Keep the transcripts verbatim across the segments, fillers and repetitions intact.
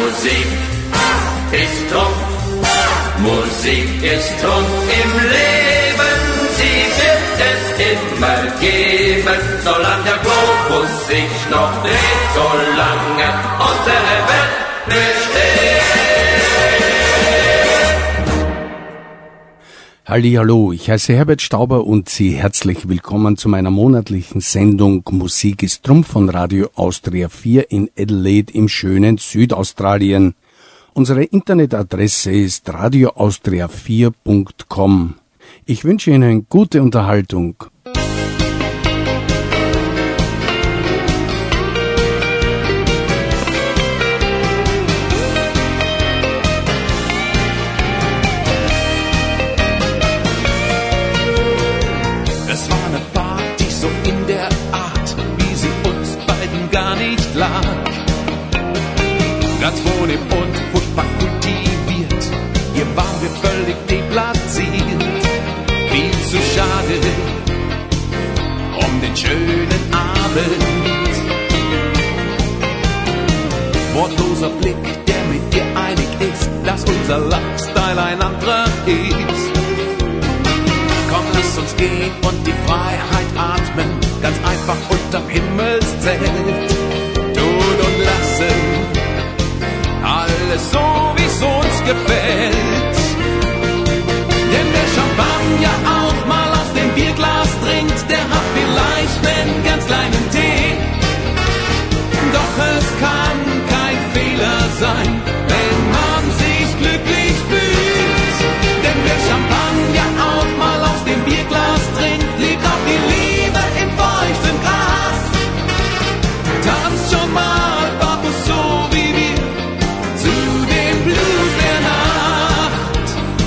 Musik ist Trumpf, Musik ist Trumpf im Leben, sie wird es immer geben, solange der Globus sich noch dreht, solange unsere Welt besteht. Hallihallo, ich heiße Herbert Stauber und Sie herzlich willkommen zu meiner monatlichen Sendung Musik ist Trumpf von Radio Austria vier in Adelaide im schönen Südaustralien. Unsere Internetadresse ist radio austria vier punkt com. Ich wünsche Ihnen gute Unterhaltung. Ganz vornehm und furchtbar kultiviert, hier waren wir völlig deplatziert. Viel zu schade um den schönen Abend. Wortloser Blick, der mit dir einig ist, dass unser Lifestyle ein anderer ist. Komm, lass uns gehen und die Freiheit atmen, ganz einfach unterm Himmelszelt. Tun und lassen, alles so, wie's uns gefällt. Denn wer Champagner auch mal aus dem Bierglas trinkt, der hat vielleicht einen ganz kleinen Tee. Doch es kann kein Fehler sein, wenn man sich glücklich fühlt. Denn wer Champagner auch mal aus dem Bierglas trinkt, lebt auch die Liebe im feuchten Gras. Tanzt schon mal barfuß so wie wir zu dem Blues der Nacht.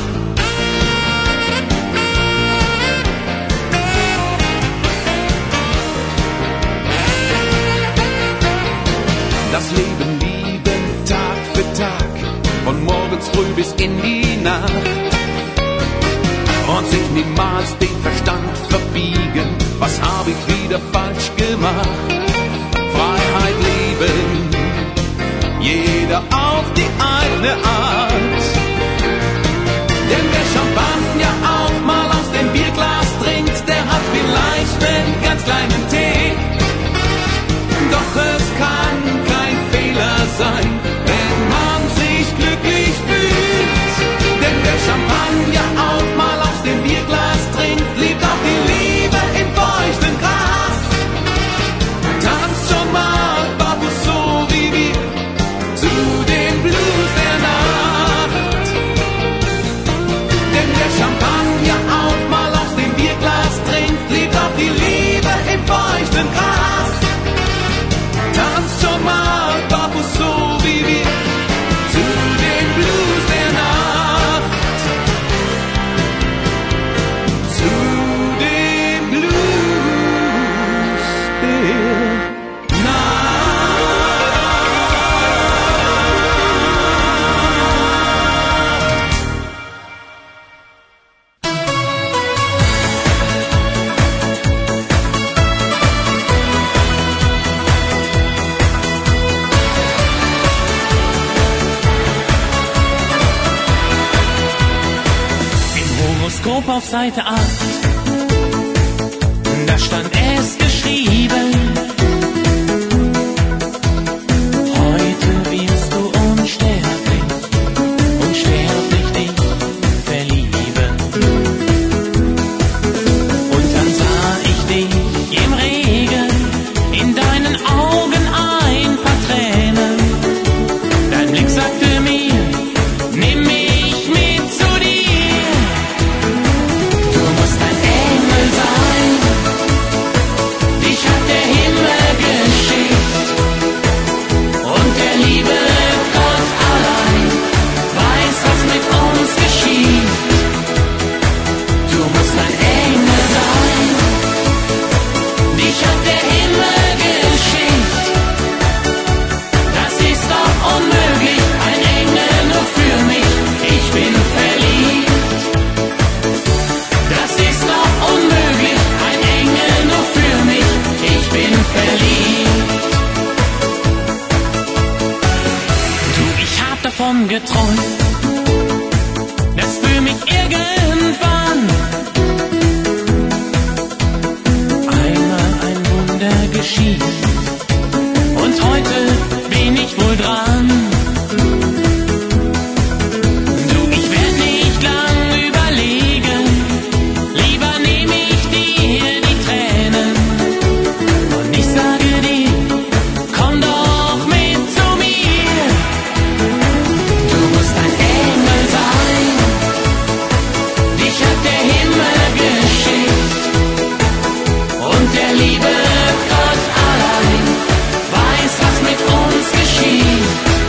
Das Leben lieben Tag für Tag, von morgens früh bis in die Nacht. Und sich niemals den Verstand verbiegen, was hab ich wieder falsch gemacht? Freiheit leben, jeder auf die eigene Art. Denn wer Champagner auch mal aus dem Bierglas trinkt, der hat vielleicht einen ganz kleinen Tee. Doch es kann kein Fehler sein, wenn man sich glücklich fühlt. Denn wer Champagner auch mal aus dem Bierglas trinkt, liebt auch die Liebe im feuchten Gras. Tanzt schon mal barfuß so wie wir zu dem Blues der Nacht. Denn wer Champagner auch mal aus dem Bierglas trinkt, liebt auch die Liebe im feuchten Gras. Tanzt schon mal barfuß so wie wir zu dem Blues der Nacht. Zu dem Blues der auf Seite acht, da stand es geschrieben: Heute wirst du unsterblich, unsterblich dich verlieben. Und dann sah ich dich im Regen, in deinen Augen ein paar Tränen. Dein Blick sagte mir: Nimm mich mit zu dir. Du musst ein Engel sein. davon geträumt, dass für mich irgendwann einmal ein Wunder geschieht. Und heute bin ich wohl dran. Du, ich werd nicht lang überlegen, lieber nehm ich dir die Tränen. Und ich sage dir, komm doch mit zu mir. Du musst ein Engel sein, dich hat der Himmel geschickt. Und der liebe Gott allein weiß, was mit uns geschieht.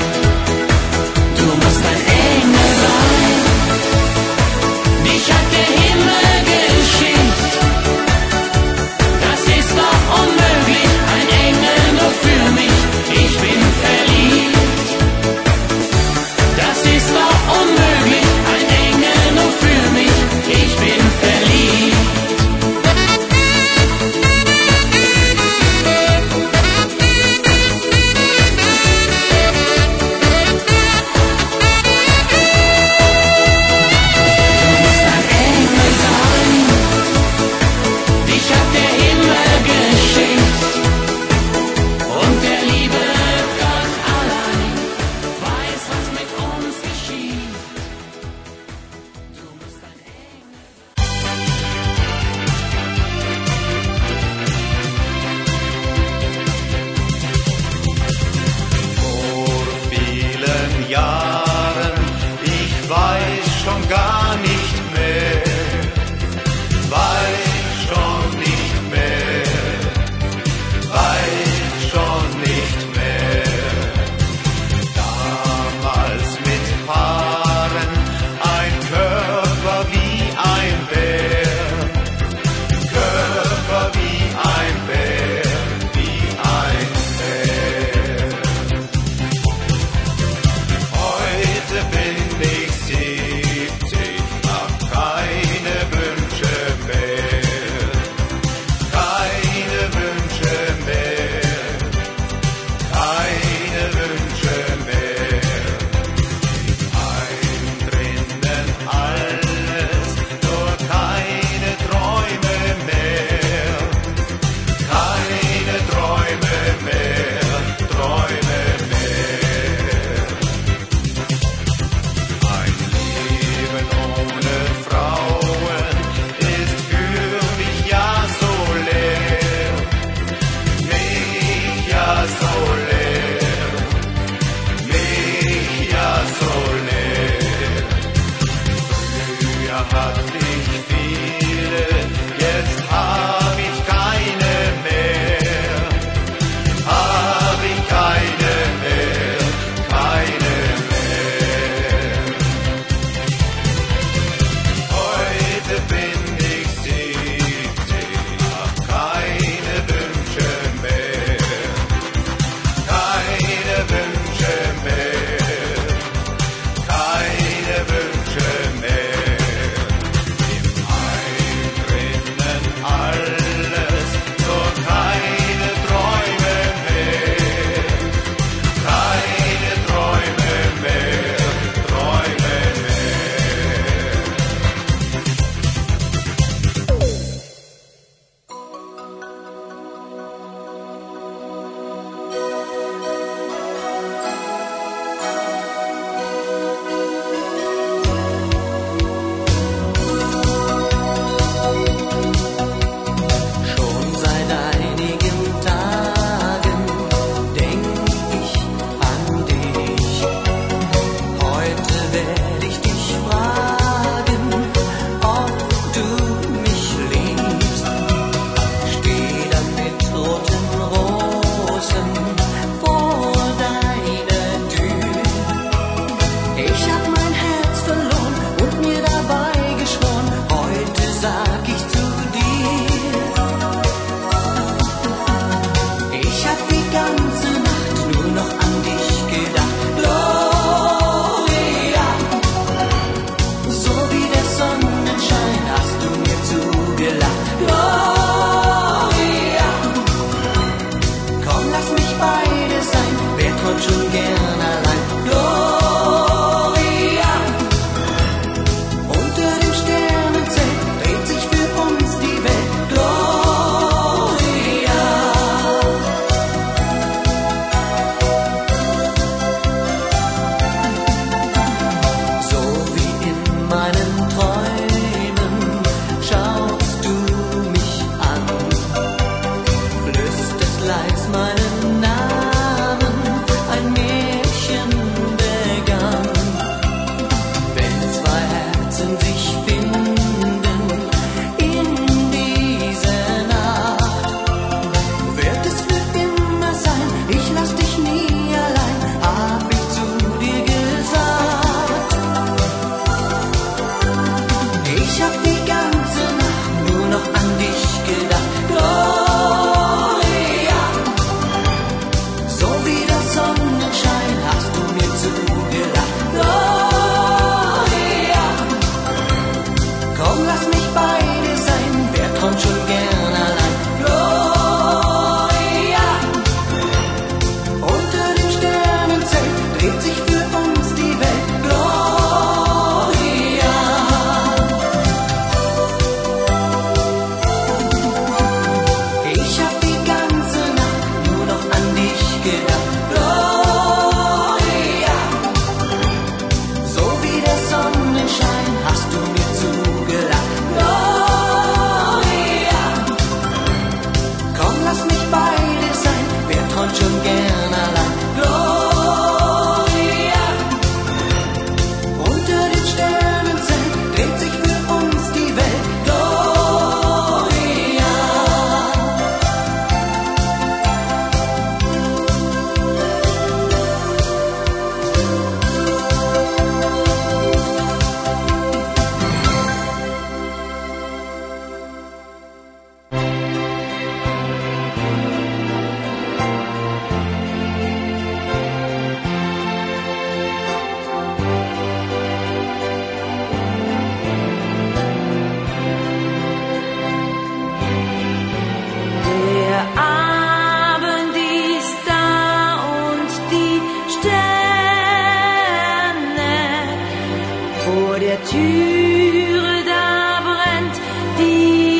der Türe da brennt die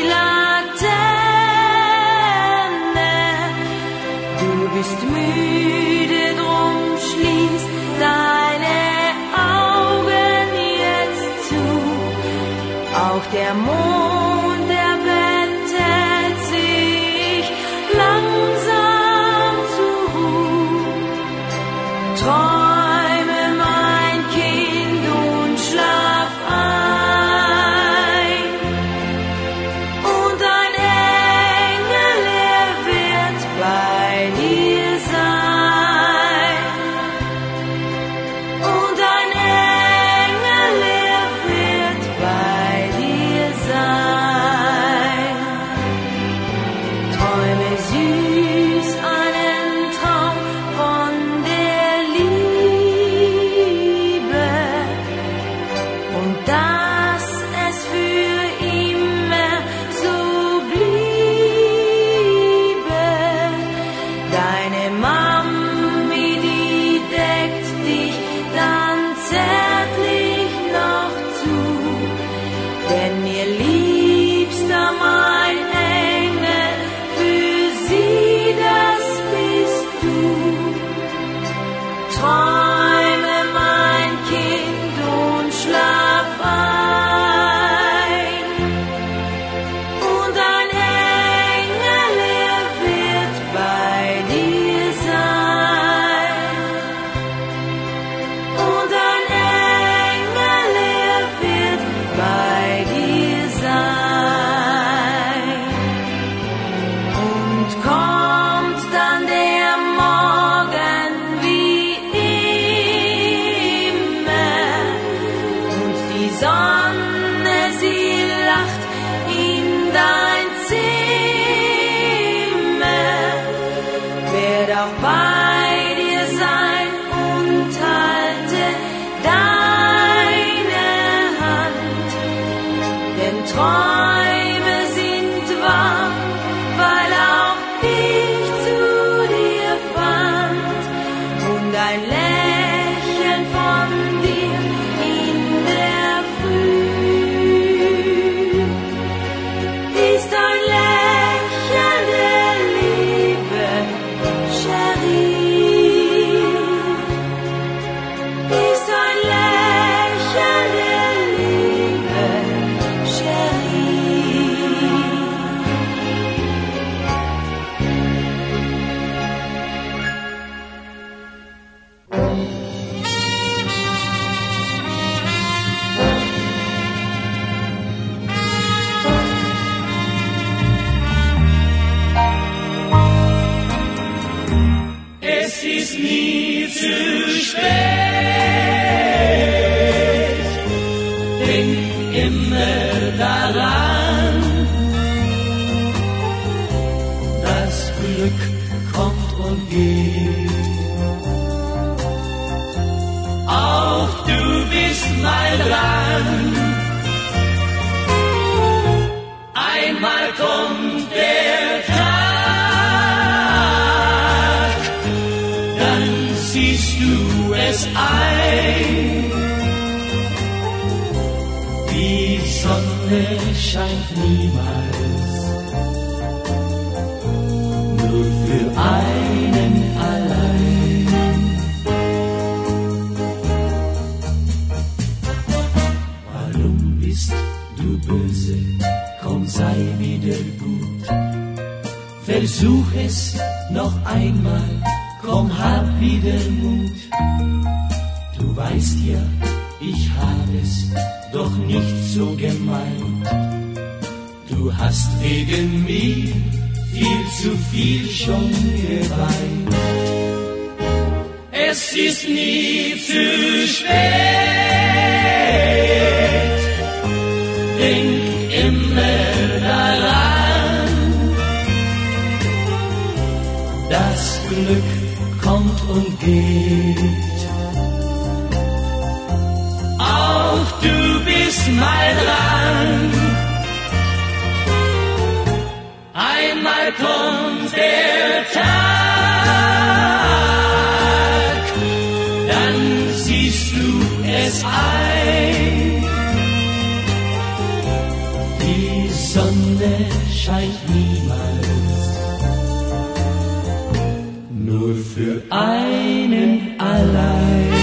Laterne. Du bist müde, drum schließ deine Augen jetzt zu. Auch der Mond, der bettet sich langsam zur Ruhe. Träume, mein Kind, und schlaf ein. Und ein Engel, er wird bei dir sein. Und ein Engel, er wird bei dir sein. Träume süß einen Traum von der Liebe und dass es für immer so bliebe. Deine Mami, die deckt dich dann zärtlich noch zu, denn ihr Liebster, mein Engel, für sie das bist du. Träume, mein Kind, und schlaf ein. Und ein Engel, er wird bei dir sein. Und ein Engel, er wird bei dir sein. Und kommt dann der Morgen wie immer und die Sonne, sie lacht in dein Zimmer, werd auch bei dir sein und halte deine Hand, denn Träume sind wahr, weil auch ich zu dir fand und ein Lächeln von dir in der Früh ist ein Lächeln der Liebe, Cherie. Ist ein Lächeln der Liebe, Cherie. Es ist nie zu spät. Denk immer daran, das Glück kommt und geht. Auch du bist mal dran. Einmal kommt der Tag, dann siehst du es ein. Die Sonne scheint niemals nur für einen allein. Warum bist du böse? Komm, sei wieder gut. Versuch es noch einmal, komm, hab wieder Mut. Du weißt ja, ich hab es doch nicht so gemeint. Du hast wegen mir viel zu viel schon geweint. Es ist nie zu spät. Denk immer daran, das Glück kommt und geht. Auch du bist mal dran. Einmal kommt der Tag, dann siehst du es ein. Sonne scheint niemals. Nur für einen allein.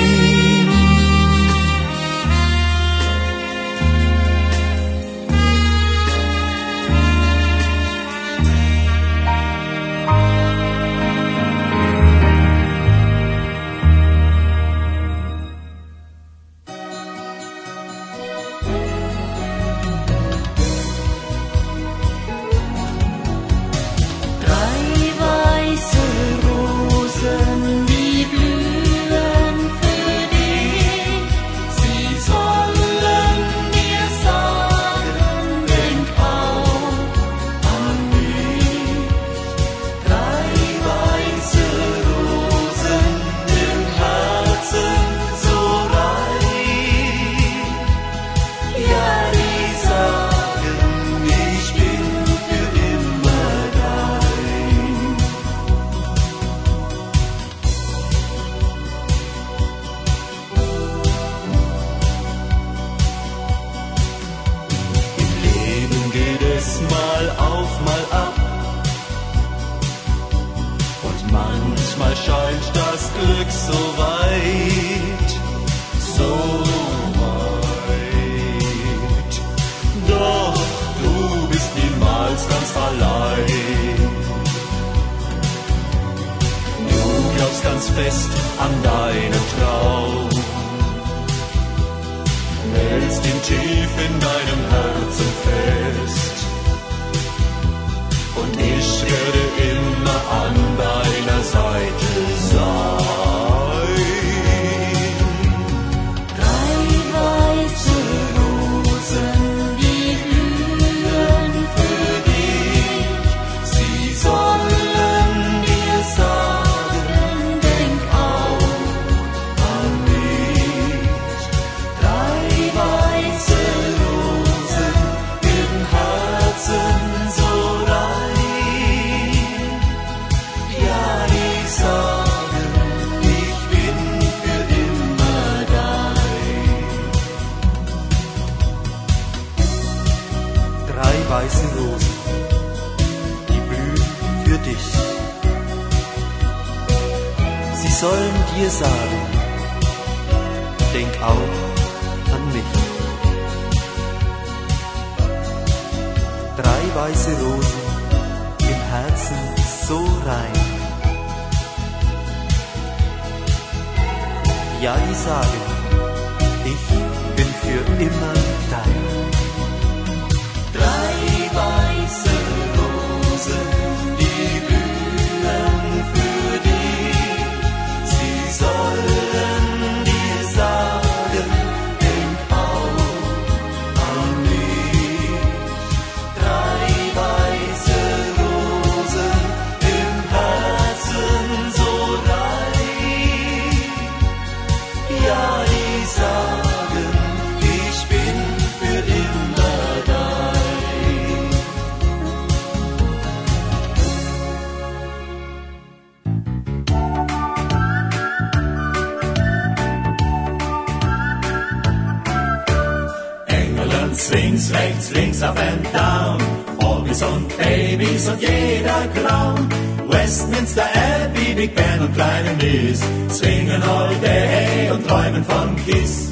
Swings rechts, links, up and down. Orgels und Babys und jeder Clown. Westminster Abbey, Big Ben und kleine Miss swingen all day und träumen von Kiss.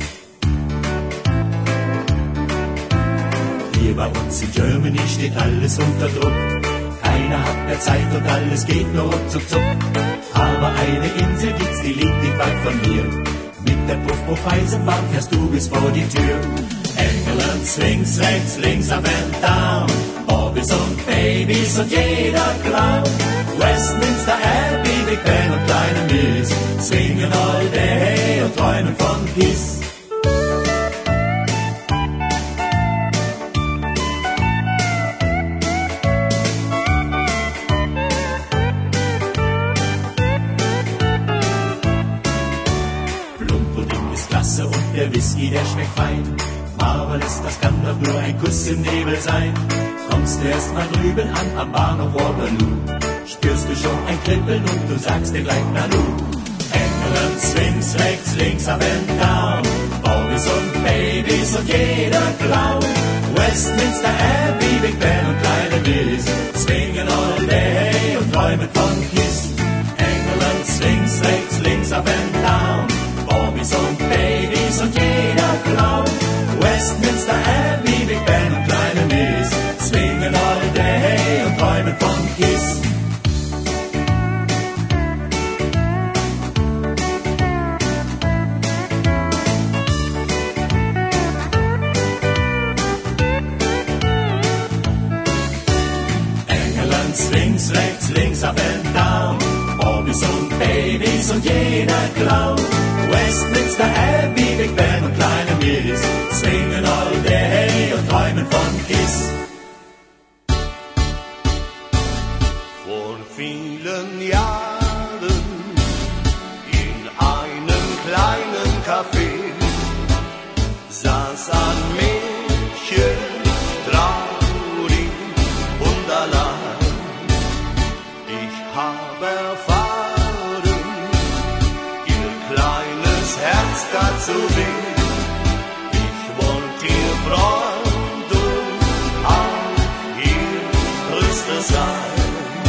Hier bei uns in Germany steht alles unter Druck. Keiner hat mehr Zeit und alles geht nur ruckzuck zuck. Aber eine Insel gibt's, die liegt nicht weit von hier. Mit der Puff-Puff-Eisenbahn fährst du bis vor die Tür. England swings rechts, links, up and down. Orgels und Babys und jeder Clown. Westminster Abbey, Big Ben und kleine Miss swingen all day und träumen von Kiss. Plumpudding ist klasse und der Whisky, der schmeckt fein. Marvelous, das kann doch nur ein Kuss im Nebel sein. Kommst du erst mal drüben an am Bahnhof Waterloo, spürst du schon ein Kribbeln und du sagst dir gleich Nanu. England swings rechts, links, up and down. Orgels Barbies und Babys und jeder Clown. Westminster Abbey, Big Ben und kleine Miss swingen all day und träumen von Kiss. England swings rechts, links, up and down. Barbies und Babys und jeder Clown. Westminster Abbey, Big Ben und kleine Miss swingen all day und träumen von Kiss. Swings rechts, links, up and down. Barbies und Babys und jeder Clown. Westminster Abbey, Big Ben und kleine Miss swingen all day und träumen von Kiss. Vor vielen Jahren in einem kleinen Café saß ein Mädchen traurig und allein. Hab erfahren, ihr kleines Herz tat so weh. Ich wollte ihr Freund und auch ihr Tröster sein.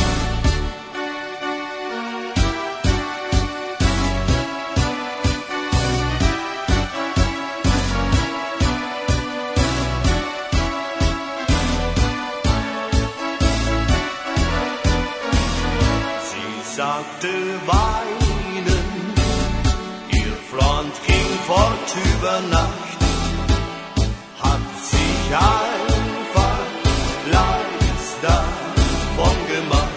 Sagte weinen, ihr Freund ging fort über Nacht, hat sich einfach leis davon gemacht.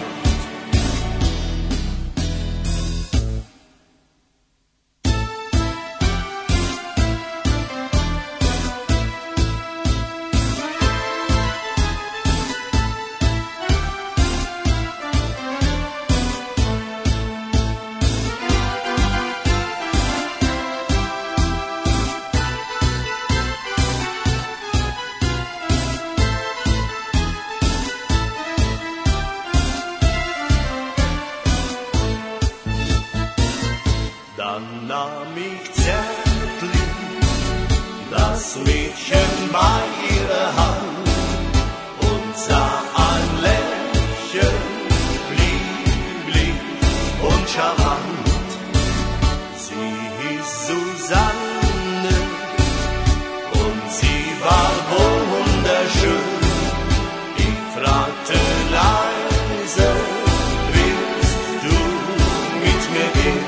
Dann nahm ich zärtlich das Mädchen bei ihrer Hand und sah ein Lächeln, lieblich und charmant. Sie hieß Susanne und sie war wunderschön. Ich fragte leise, willst du mit mir gehen?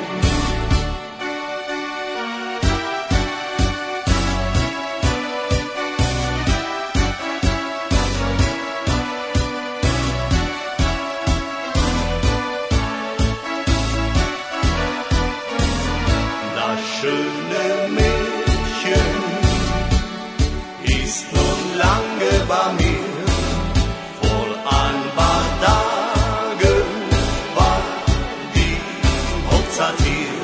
Schöne Mädchen ist nun lange bei mir. Vor ein paar Tagen war die Hochzeit hier.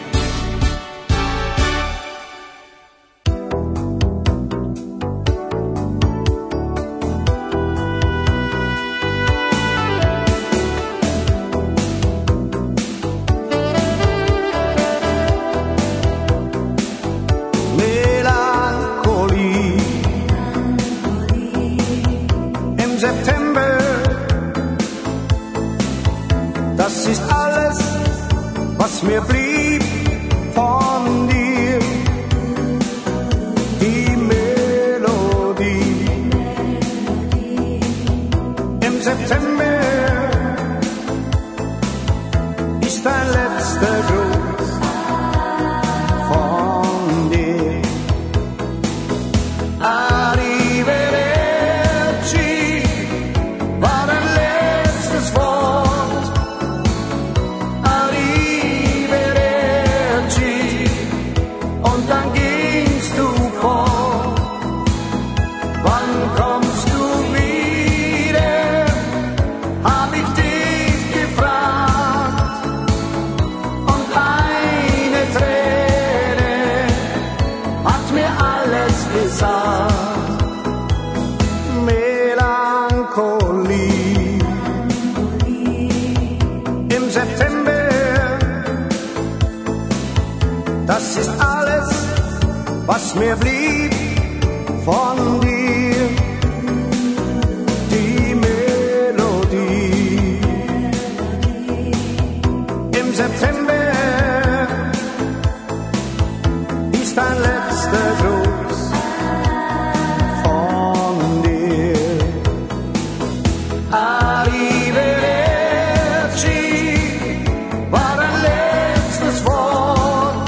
September, das ist alles, was mir blieb von dir. Die Melodie im September ist dein letzter Gruß von dir. Das ist alles, was mir blieb von dir, die Melodie. Im September ist ein letzter Gruß von dir. Arrivederci war ein letztes Wort.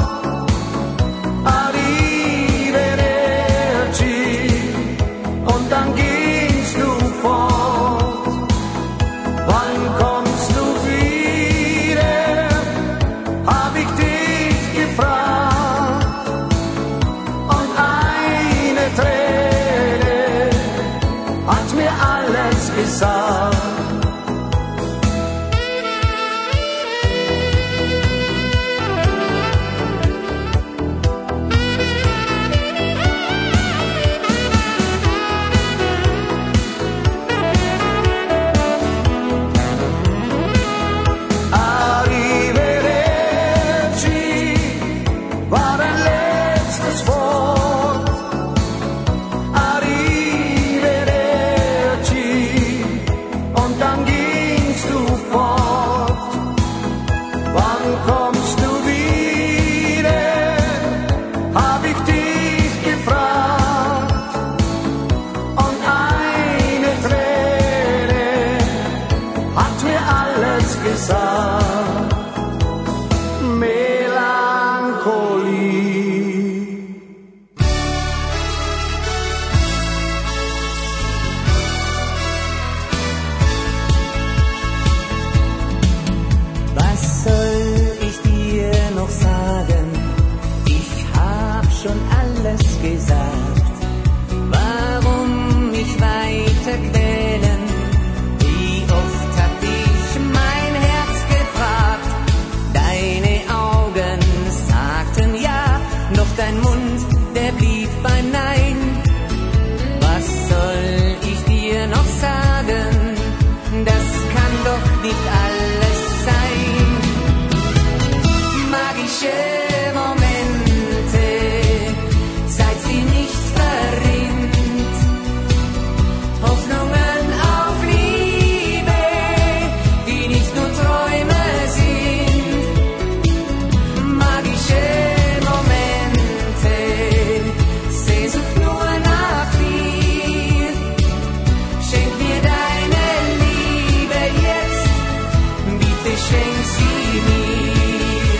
Arrivederci, und dann gingst du fort. Wann kommst du wieder, hab ich dich gefragt. Und eine Träne hat mir alles gesagt. Arrivederci war ein letztes Wort. Arrivederci, und dann gingst du fort. Wann kommst du wieder, hab ich dich gefragt. Und eine Träne hat mir alles gesagt. Melancholie. Was soll ich dir noch sagen? Ich hab schon alles gesagt. Warum mich weiter quälen? Wie oft hab ich mein Herz gefragt? Deine Augen sagten ja, doch dein Mund, der blieb bei Nein. Was soll ich dir noch sagen? Das kann doch nicht alles sein. Magische Momente, Zeit, die nicht verrinnt. Hoffnungen auf Liebe, die nicht nur Träume sind. Magische Momente, Sehnsucht nur nach dir. Schenk mir deine Liebe jetzt, bitte schenk sie mir.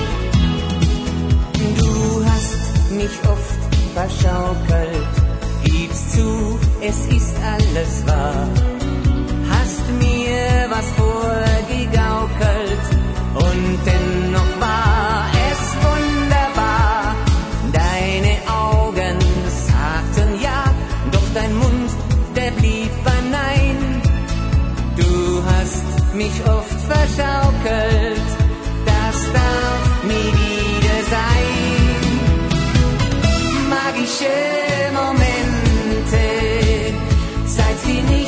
Du hast mich oft verschaukelt, gib's zu, es ist alles wahr. Hast mir was vorgegaukelt, und dennoch war es wunderbar. Deine Augen sagten ja, doch dein Mund, der blieb beim Nein. Du hast mich oft verschaukelt, das darf nie wieder sein. Magische Momente, Zeit, die nicht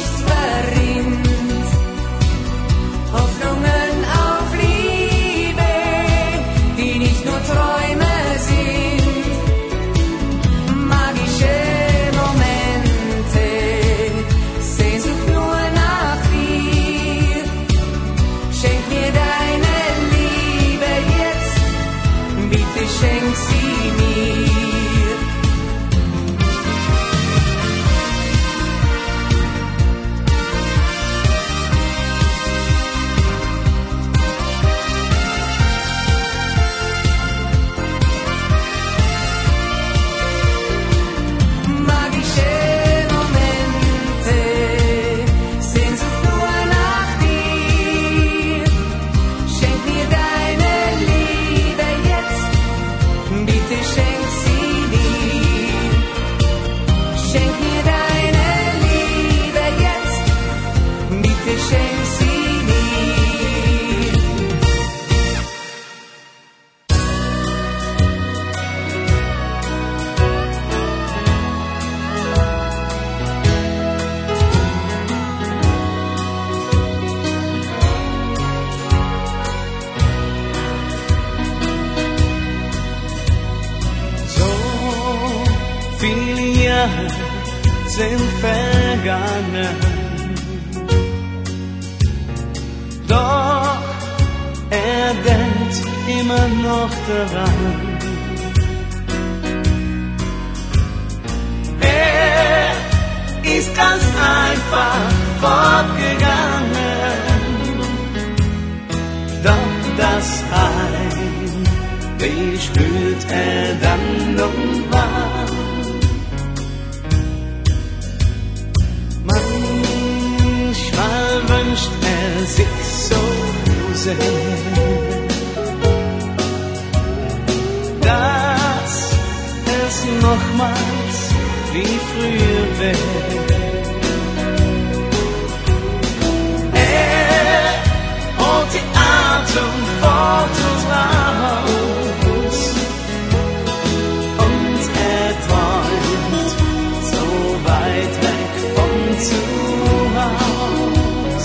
Viele Jahre sind vergangen, doch er denkt immer noch daran. Er ist ganz einfach fortgegangen, doch das Heim, wie spürt er dann und wann? Manchmal wünscht er sich so sehr, dass es nochmals wie früher wäre. Er holt die Atem Fotos raus und er träumt so weit weg von zu Haus.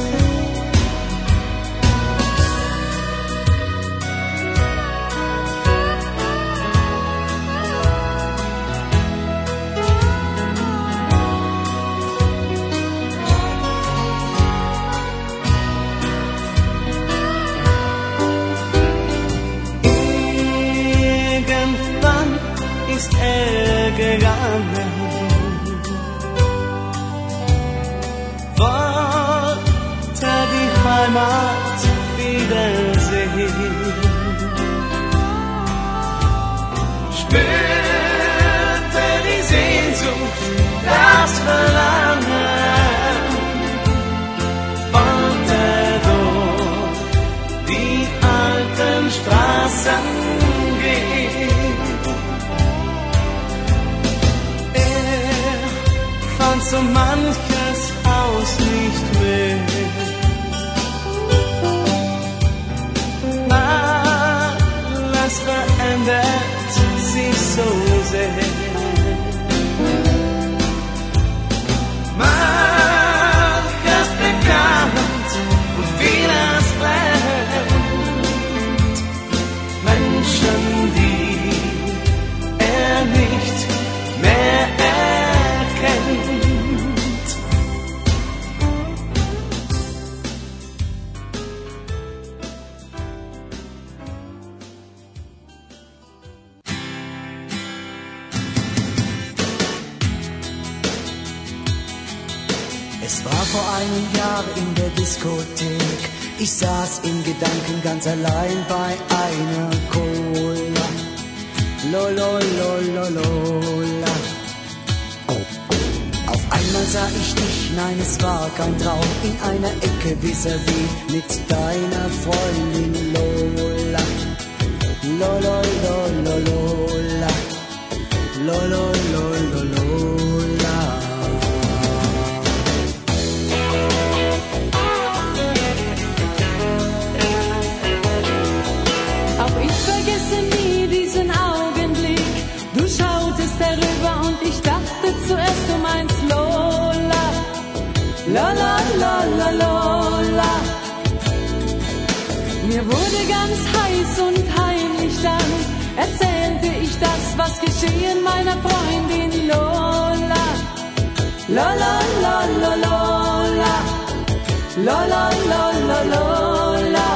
Ist er gegangen, wollte die Heimat wiedersehen, spürte die Sehnsucht, das Verlangen, wollte durch die alten Straßen gehen. So manches Haus nicht mehr, alles verändert sich so sehr. Manches bekannt und vieles fremd, Menschen, die er nicht mehr erkennt. Es war vor einem Jahr in der Diskothek. Ich saß in Gedanken ganz allein bei einer Cola. Lololololola. Auf einmal sah ich dich, nein, es war kein Traum, in einer Ecke vis-à-vis mit deiner Freundin Lola. Lololololola. Lololololola. Auch ich vergesse nie diesen Augenblick. Du schautest herüber und ich dachte zuerst, du meinst Lola. Lola, Lola, Lola. Mir wurde ganz heiß und heimlich dann erzählte ich das, was geschehen meiner Freundin Lola. Lola, Lola, Lola. Lola, Lola, Lola.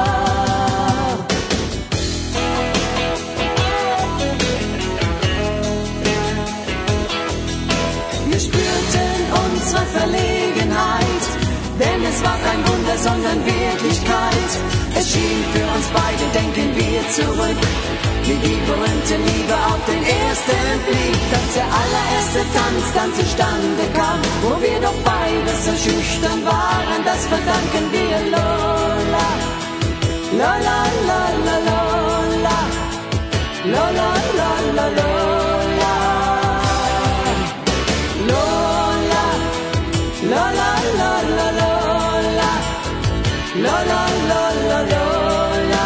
Wir spürten unsere Verlegenheit, denn es war kein Wunder, sondern Wirklichkeit. Es schien für uns beide, denken wir zurück, wie die berühmte Liebe auf den ersten Blick. Als der allererste Tanz dann zustande kam, wo wir doch beide so schüchtern waren, das verdanken wir Lola. Lola, Lola, Lola. Lola, Lola, Lola. Lola, Lola, Lola, Lola. Lola, Lola, Lola.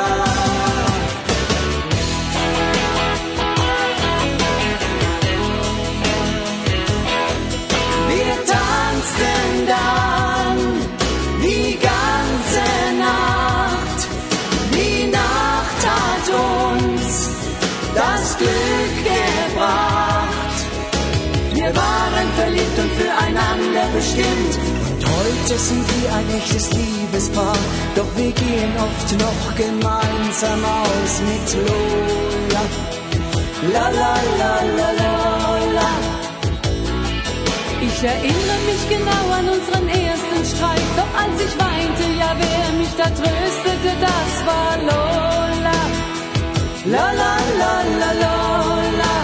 Wir tanzten dann die ganze Nacht. Die Nacht hat uns das Glück gebracht. Wir waren verliebt und füreinander bestimmt. Und heute sind wir ein echtes Liebespaar, doch wir gehen oft noch gemeinsam aus mit Lola. La la la la la la. Ich erinnere mich genau an unseren ersten Streit, doch als ich weinte, ja wer mich da tröstete, das war Lola. La la la la Lola.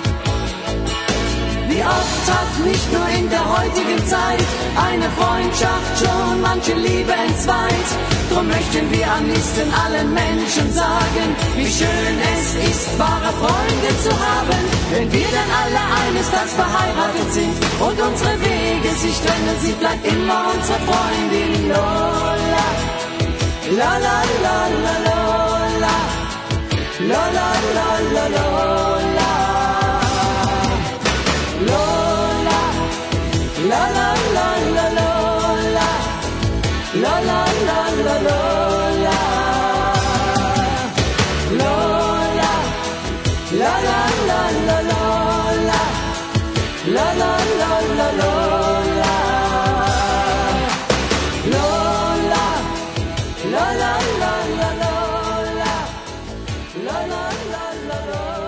Wie oft hat nicht nur in der heutigen Zeit eine Freundschaft schon manche Liebe entzweit. Drum möchten wir am liebsten allen Menschen sagen, wie schön es ist, wahre Freunde zu haben. Wenn wir dann alle eines Tages verheiratet sind und unsere Wege sich trennen, sie bleibt immer unsere Freundin Lola. La la la la Lola. La la la la Lola. Lola, la la la la Lola, la la la la Lola, Lola, la la la la Lola, la la la la Lola, Lola, la la la la Lola, la la la la Lola.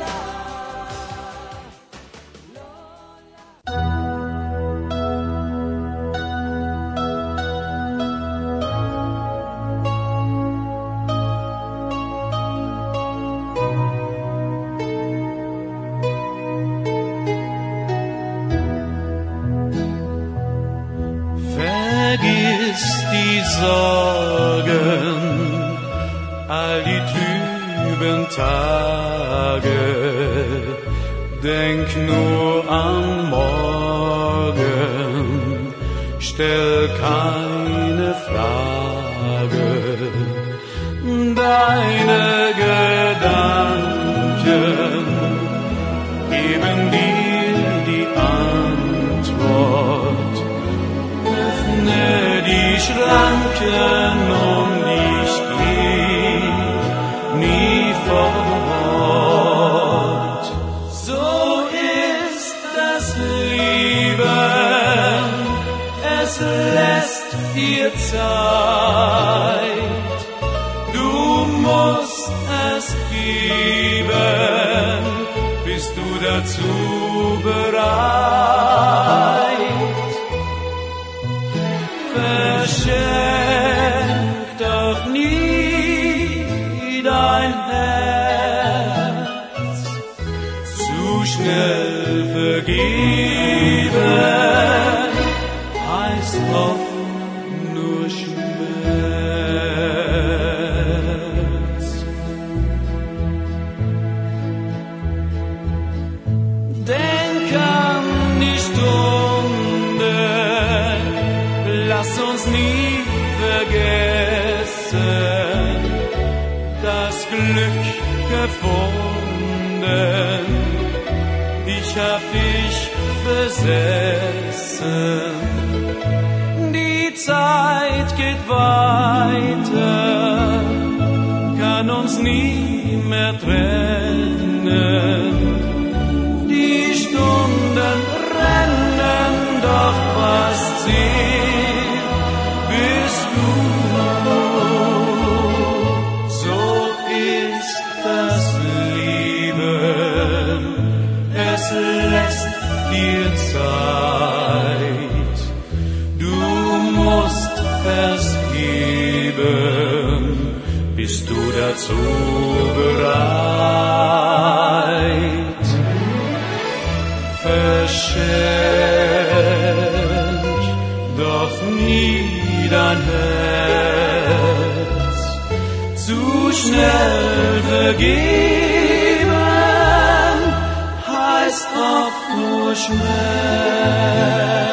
Die Sorgen, all die trüben Tage, denk nur an morgen, stell keine Frage, deine Gedanken geben dir die Antwort. Die Schranken um dich geh nie fort. So ist das Leben, es lässt dir Zeit. Du musst es geben, bist du dazu bereit. Verschenk doch nie dein Herz, zu schnell vergeben heißt oft nur Schmerz. Denk an die Stunde, lass uns nie vergessen, das Glück gefunden, ich hab dich besessen. Die Zeit geht weiter, kann uns nie mehr trennen, die Stunden rennen, doch was zählt, bist du. So ist das Leben, es lässt dir Zeit. Du musst es geben, bist du dazu bereit. Verschenk doch nie dein Herz, zu schnell vergeben heißt oft nur Schmerz.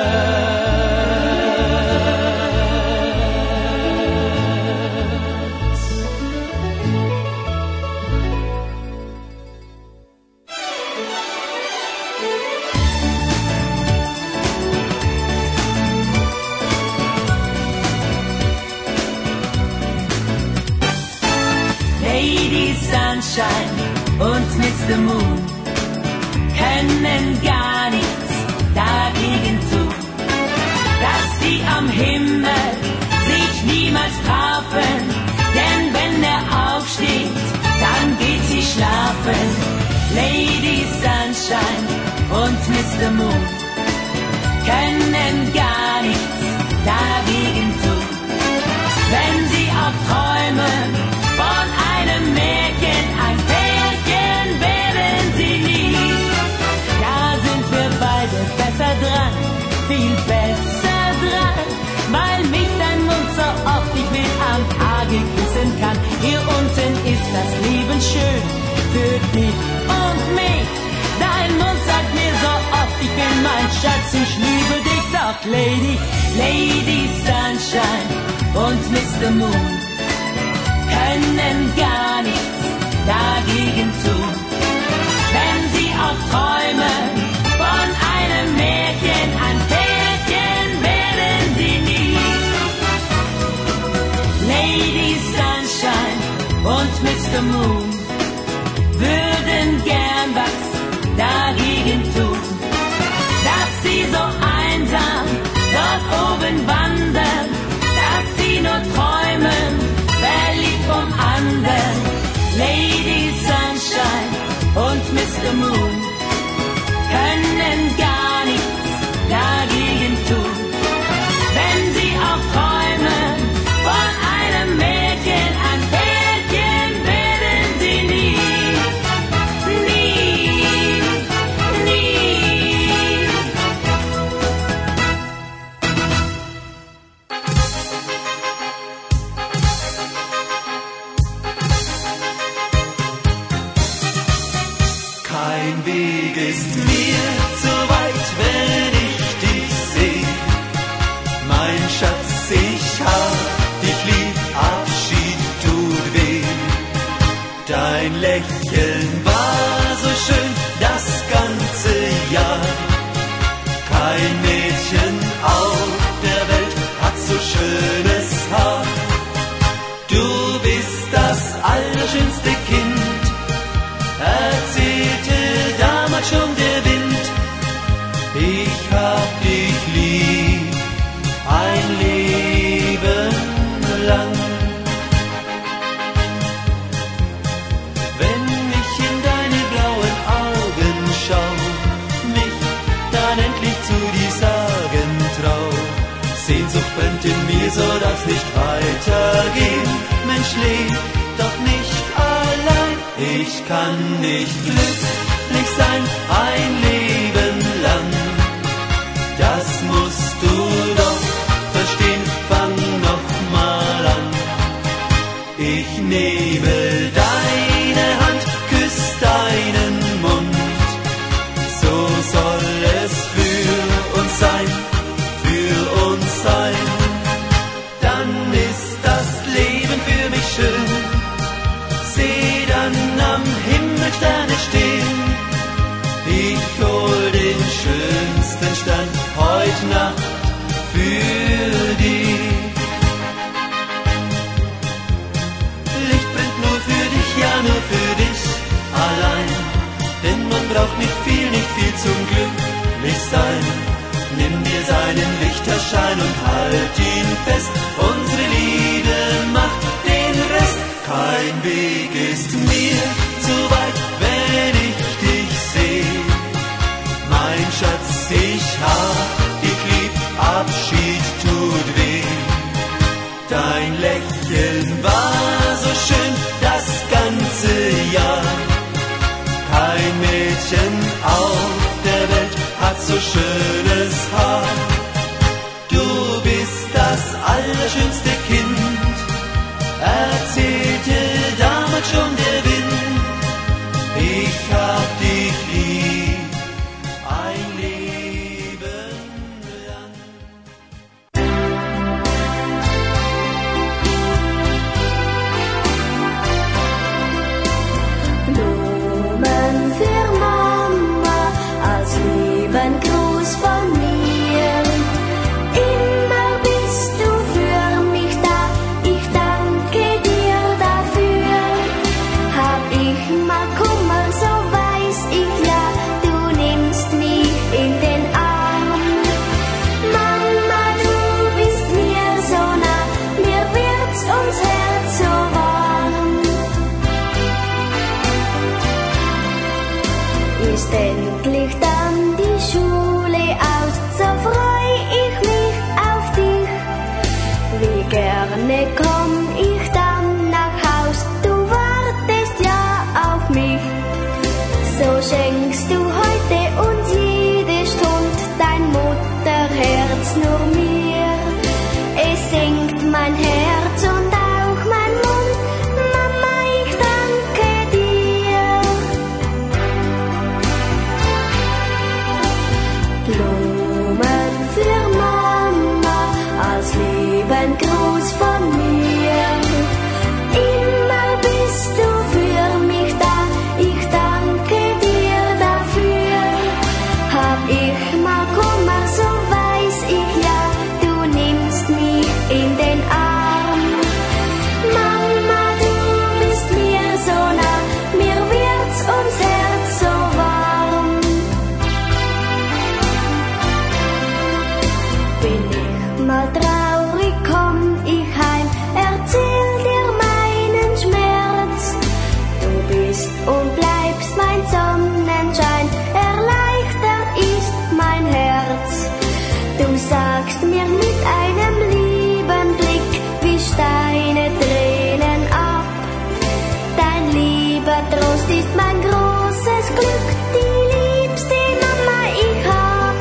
Sunshine und Mister Moon kennen gar nichts dagegen tun, dass sie am Himmel sich niemals trafen, denn wenn er aufsteht, dann geht sie schlafen. Lady Sunshine und Mister Moon können gar nichts dagegen tun, wenn sie auch träumen von einem Märchen, ein Pärchen werden sie nie. Da sind wir beide besser dran, viel besser dran, weil mich dein Mund so oft ich will am Tage küssen kann. Hier unten ist das Leben schön für dich und mich. Dein Mund sagt mir so oft, ich bin mein Schatz, ich liebe dich doch, Lady, Lady Sunshine und Mister Moon können gar nichts dagegen tun, wenn sie auch träumen von einem Märchen, ein Pärchen werden sie nie. Lady Sunshine und Mister Moon würden gern was dagegen tun, dass sie so einsam dort oben wandern, dass sie nur träumen, verliebt vom anderen. Lady Sunshine und Mister Moon können gar nichts dagegen tun, wenn sie auch träumen von einem Mädchen, ein Pärchen werden sie nie. Kein Weg ist mir zu weit, wenn ich dich seh. Mein Schatz, ich hab dich lieb, Abschied tut weh. Dein Lächeln war so schön das ganze Jahr. Kein Mädchen auf der Welt hat so schönes Haar. Du bist das allerschönste Kind, erzählte damals schon der Wind. Ich hab dich lieb, ein Leben lang. Wenn ich in deine blauen Augen schau, mich dann endlich zu dir sagen trau, Sehnsucht brennt in mir, so darf's nicht weitergehen. Mensch, leb doch nicht allein. Ich kann nicht glücklich sein, ein Leben lang. Das musst du doch verstehen, fang noch mal an. Ich nehme deine Hand, küss deinen Mund. So soll es für uns sein, für uns sein. Dann ist das Leben für mich schön. Seh dann am Himmel Sterne stehen. Ich hol den schönsten Stern heut Nacht für dich. Licht brennt nur für dich, ja nur für dich allein. Denn man braucht nicht viel, nicht viel zum glücklich sein. Nimm dir seinen Lichterschein und halt ihn fest. Unsere Liebe macht den Rest. Kein Weg ist mir zu weit, wenn ich dich seh. Mein Schatz, ich hab dich lieb, Abschied tut weh. Dein Lächeln war so schön das ganze Jahr. Kein Mädchen auf der Welt hat so schönes Haar. Du bist das allerschönste Kind, erzählte damals schon der Wind. Ich hab dich lieb, ein Leben lang. Blumen für Mama als lieben Gruß von mir. Immer bist du für mich da, ich danke dir dafür. ist endlich dann die Schule aus, so freu ich mich auf dich. Wie gerne komm ich dann nach Haus, du wartest ja auf mich. So schenkst du heute und jede Stund dein Mutterherz nur mir. Es singt mein Herz und auch mein Mund, Mama, ich danke dir. Blumen für Mama als lieben Gruß von mir. Immer bist du für mich da, ich danke dir dafür. Hab ich mal Kummer, so weiß ich ja, du nimmst mich in den Arm. Mama, du bist mir so nah, mir wird's ums Herz so warm. Bin ich mal traurig, komm ich heim, erzähl dir meinen Schmerz. Du bist und bleibst mein Sonnenschein, erleichtert ist mein Herz. Du sagst mir mit einem lieben Blick, wisch deine Tränen ab. Dein lieber Trost ist mein großes Glück, die liebste Mama ich hab.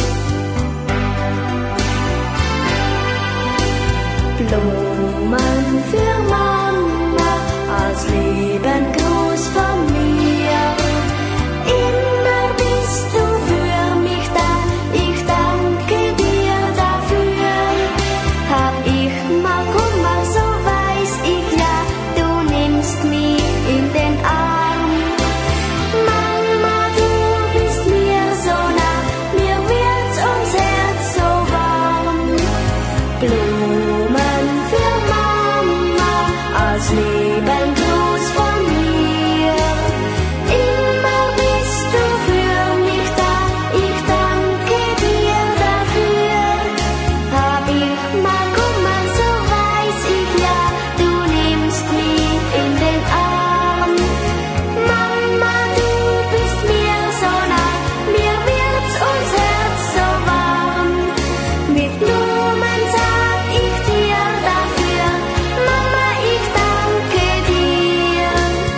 Blumen für Mama als lieben Gruß von mir. Immer bist du für mich da, ich danke dir dafür. Hab ich mal Kummer, so weiß ich ja, du nimmst mich in den Arm. Mama, du bist mir so nah, mir wird's ums Herz so warm. Blumen für Mama als lieben Gruß von mir. Immer bist du für mich da, ich danke dir dafür. Hab ich mal Kummer, so weiß ich ja, du nimmst mich in den Arm. Mama, du bist mir so nah, mir wird's ums Herz so warm. Mit Blumen sag ich dir dafür, Mama, ich danke dir.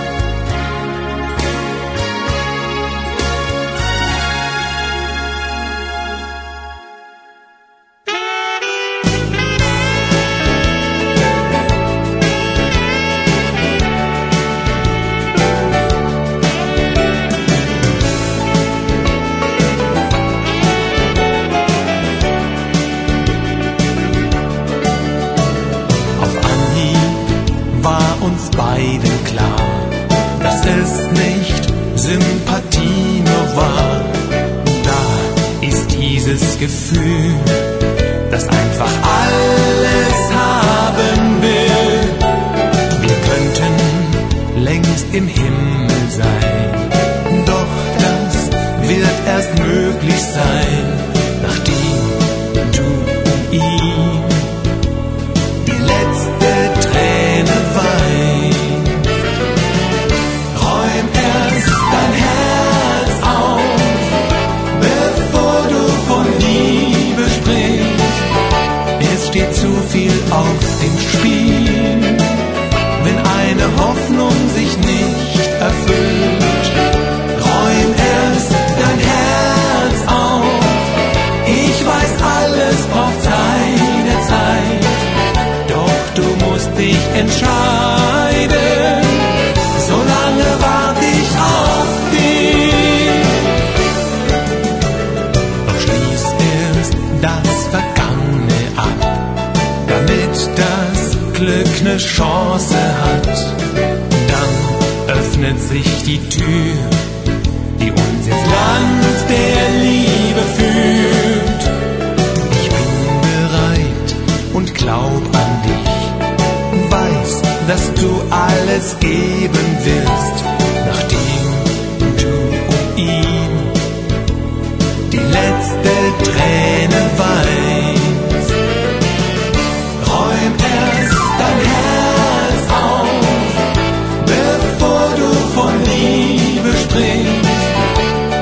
Auf Anhieb war uns beiden klar, dass es nicht Sympathie nur war. Da ist dieses Gefühl, das einfach alles haben will. Wir könnten längst im Himmel sein, doch das wird erst möglich sein, nachdem du um ihn die letzte Träne weinst. Räum erst dein Herz auf, bevor du von Liebe sprichst. Es steht zu viel auf dem Spiel, wenn eine Hoffnung sich nicht erfüllt. Räum erst dein Herz auf, ich weiß, alles braucht seine Zeit. Doch du musst dich entscheiden, solange warte ich auf dich. Doch schließ erst das Vergangene ab, damit das Glück ne Chance hat. Dann öffnet sich die Tür, die uns ins Land der Liebe führt. Ich bin bereit und glaub an dich, weiß, dass du alles geben wirst, nachdem du um ihn die letzte Träne weinst. Räum erst dein Herz auf, bevor du von Liebe sprichst.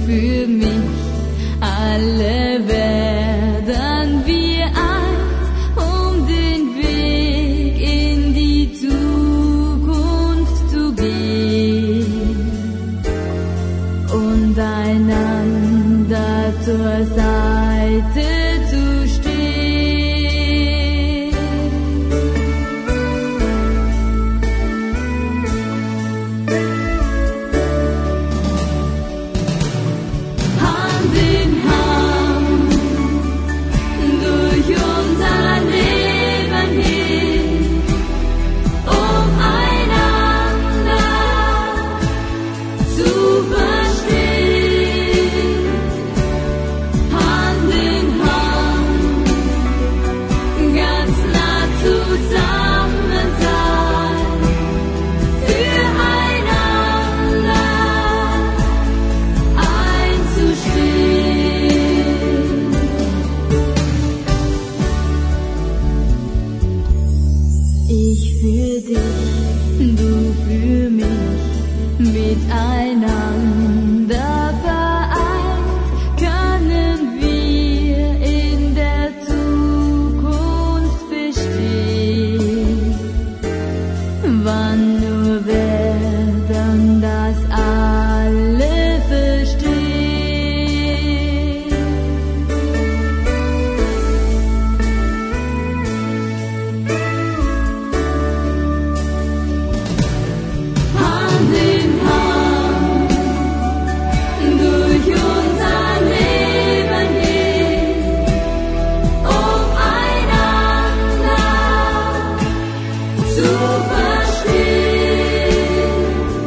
für mich. Alle werden wir eins, um den Weg in die Zukunft zu gehen und einander zur Seite zu stehen. Hand in Hand durch unser Leben hin, um einander zu verstehen. Hand in Hand, ganz nah zusammen sein, füreinander einzustehen. Ich für dich, du für mich, miteinander vereint, können wir in der Zukunft bestehen. Wann nur werden das alle verstehen. Hand in Hand durch unser Leben hin, um einander zu verstehen.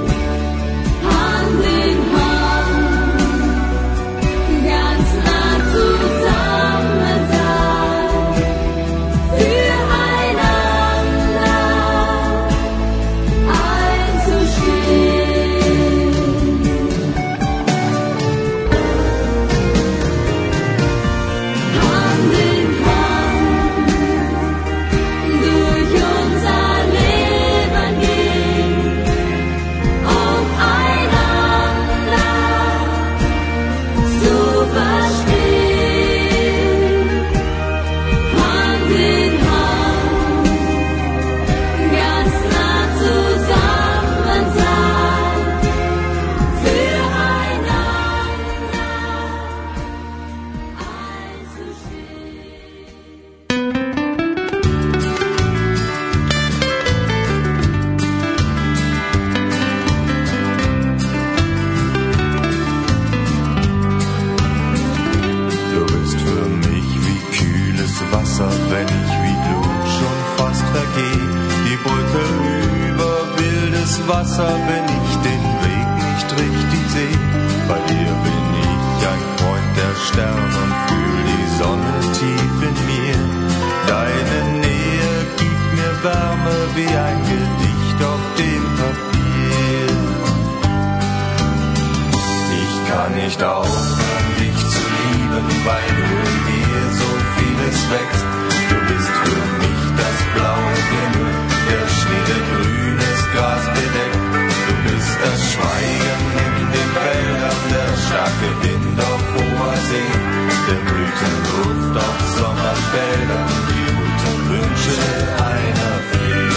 Hand in Hand, ganz nah zusammen sein, füreinander einzustehen. Hand in Hand durch unser Leben gehen, um einander zu verstehen. Hand in Hand, ganz nah zusammen sein, füreinander Du bist für mich wie kühles Wasser, wenn ich wie Glut schon fast vergeh. Die Brücke über wildes Wasser, wenn ich den Weg nicht richtig seh. Bei dir bin ich ein Freund der Sterne und fühl die Sonne tief in mir. Deine Nähe gibt mir Wärme wie ein Gedicht auf dem Papier. Ich kann nicht aufhören, dich zu lieben, weil du in mir so vieles wächst. Du bist für mich das blaue Himmel, der Schnee, der grünes Gras bedeckt. Du bist das Schweigen in den Wäldern, der starke Wind auf hoher See, der Blütenduft auf Sommerfeldern, die guten Wünsche einer Fee.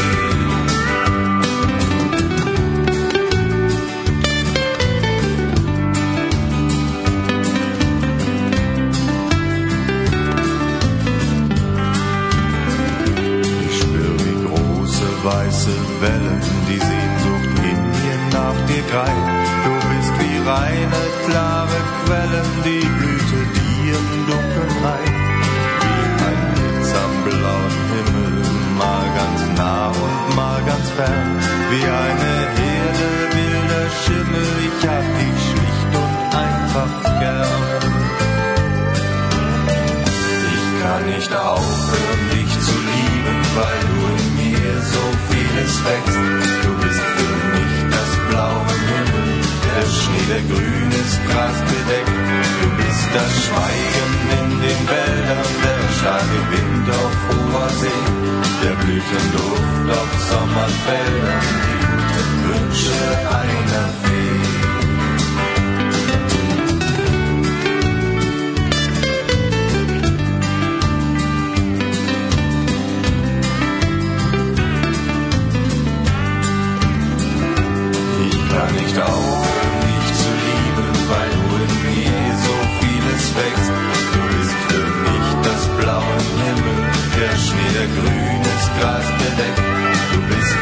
Weiße Wellen, die Sehnsucht in mir nach dir greift. Du bist wie reine, klare Quellen, die Blüte, die im Dunkeln reift. Wie ein Blitz am blauen Himmel, mal ganz nah und mal ganz fern. Wie eine Herde wilder Schimmel, ich hab dich schlicht und einfach gern. Ich kann nicht aufhören, dich zu lieben, weil du in mir so vieles wächst. Du bist für mich das blaue Himmel, der Schnee, der grünes Gras bedeckt. Du bist das Schweigen in den Wäldern, der starke Wind auf hoher See, der Blütenduft auf Sommerfeldern, die guten Wünsche einer Fee.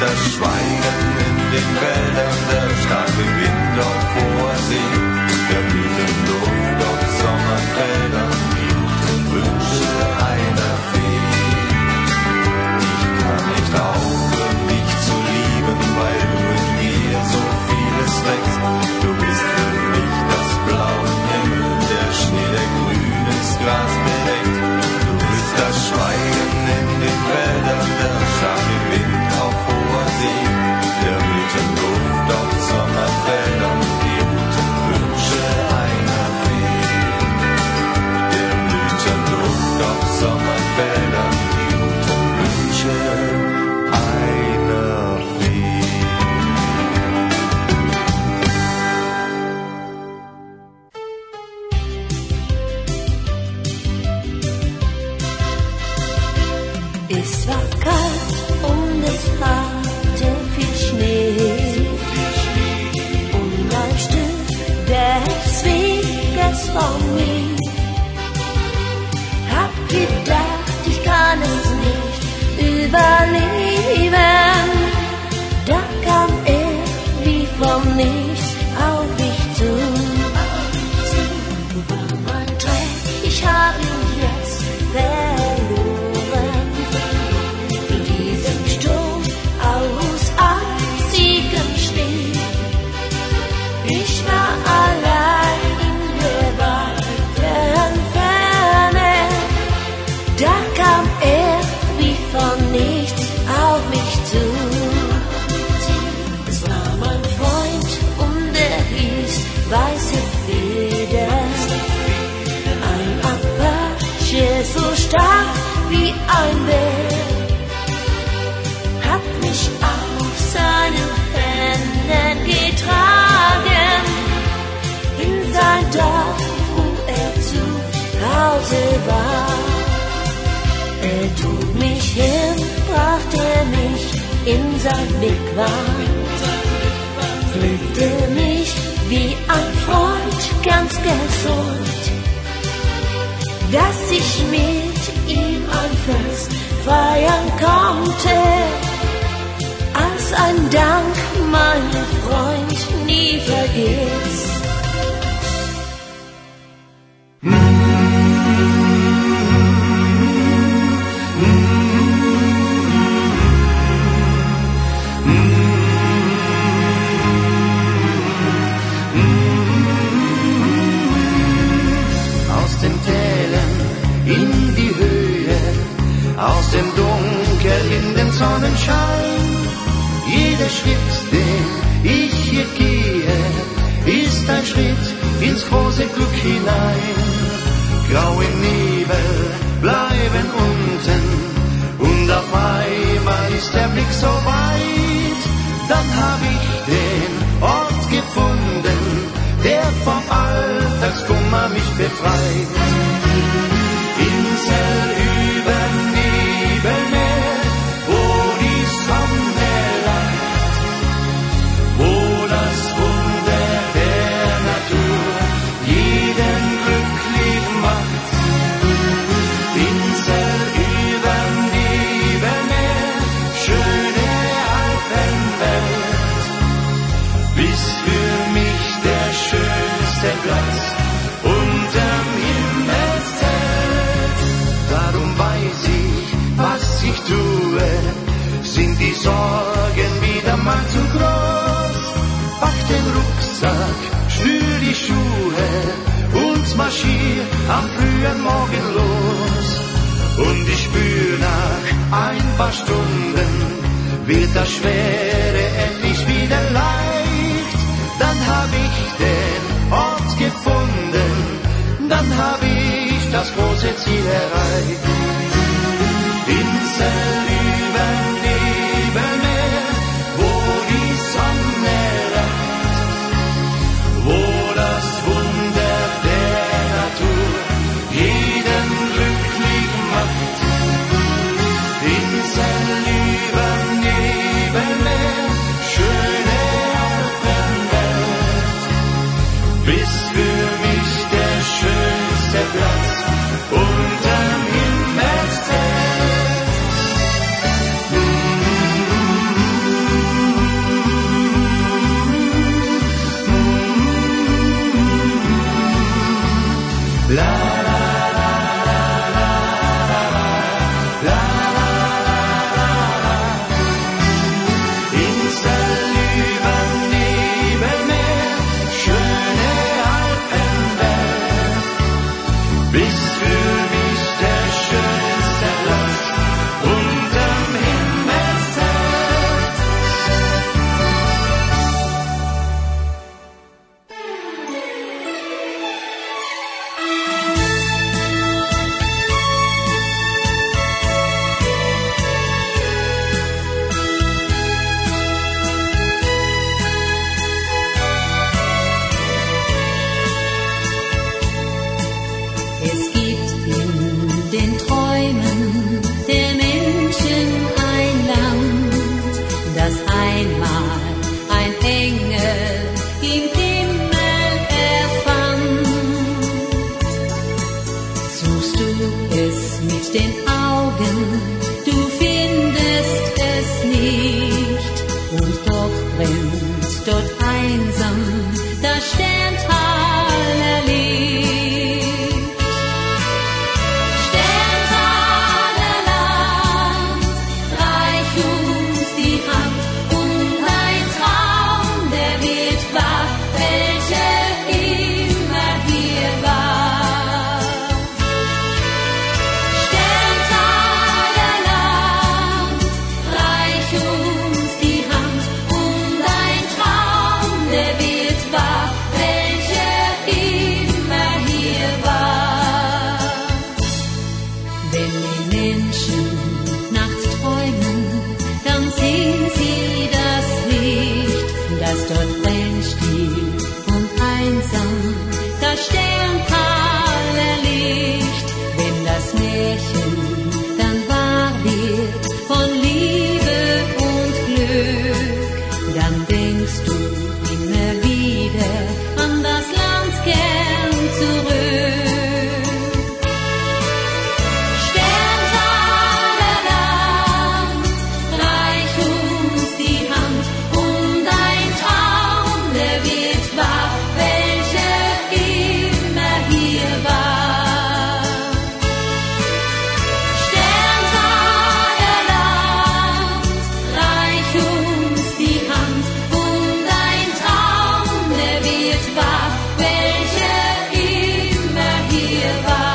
das Schweigen in den Wäldern, der starke Wind auf hoher See, der Blütenduft auf Sommerfeldern, die Wünsche einer Fee. Ich kann nicht aufhören, dich zu lieben, weil du in mir so vieles wächst. Du bist für mich das blaue Himmel, der Schnee, der grünes Gras bedeckt. Du bist das Schweigen in den Wäldern, der starke Wind auf hoher See, der Blütenduft auf Sommerfeldern, die guten Wünsche einer Fee. Der Blütenduft auf Sommerfeldern, die guten Wünsche einer Fee. Es war kalt und es hatte viel Schnee und ein Stück des Weges von mir. Hab gedacht, ich kann es nicht überleben. Da kam er wie vom Nichts auf mich zu. War mein Dreck, ich hab ihn jetzt verloren. In diesem Sturm aus eisigen Schnee. Ich war allein in der weiten Ferne. Da kam er wie von nichts auf mich zu. Es war mein Freund und er hieß Weiße Feder. Ein Apache so stark wie ein Bär. Hat mich auf seinen Händen getragen in sein Dorf, wo er zu Hause war. Er trug mich hin, brachte mich in sein Wigwam, pflegte mich wie ein Freund ganz gesund, dass ich mit ihm ein Fest feiern konnte. Als ein Dank, mein Freund, nie vergiss. Aus den Tälern in die Höhe, aus dem Dunkel in den Sonnenschein. Jeder Schritt, den ich hier gehe, ist ein Schritt ins große Glück hinein. Graue Nebel bleiben unten und auf einmal ist der Blick so weit. Dann hab ich den Ort gefunden, der vom Alltagskummer mich befreit. Insel über Nebelmeer, wo die Sonne lacht, wo das Wunder der Natur jeden glücklich macht. Insel über Nebelmeer, schöne Alpenwelt, bist für mich der schönste Platz unterm Himmelszelt. Darum weiß ich, was ich tue, sind die Sorgen wieder mal zu groß. Pack den Rucksack, schnür die Schuhe und marschier am frühen Morgen los. Und ich spür nach ein paar Stunden, wird das Schwere endlich wieder leicht. Dann hab ich den Ort gefunden, dann hab ich das große Ziel erreicht. Insel über Nebelmeer, wo die Sonne lacht, wo das Wunder der Natur jeden glücklich macht. Insel über Nebelmeer, schöne Alpenwelt, bist für mich der schönste Platz unterm Himmelszelt. La la la la la la la la la la. Insel über Nebelmeer, schöne Alpenwelt, bist für mich der schönste Platz unterm Himmelszelt. Es gibt in den Träumen der Menschen ein Land, das einmal ein Engel im Himmel erfand. Suchst du es mit den Augen, du findest es nicht, und doch brennt dort einsam das Sterntaler Licht. Sterntalerland, reich uns die Hand und ein Traum, der wird wahr, welcher immer hier war. Sterntalerland, reich uns die Hand und ein Traum, der wird wahr, welcher immer hier war. Wenn die Menschen nachts träumen, dann sehen sie das Licht, das dort brennt still und einsam, das Sterntaler Licht. Wenn das Märchen dann wahr wird von Liebe und Glück, dann denkst du immer wieder an das Land gern zurück. Sterntalerland, reich uns die Hand und ein Traum, der wird wahr, welcher immer hier war. Sterntalerland, reich uns die Hand und ein Traum, der wird wahr, welcher immer hier war.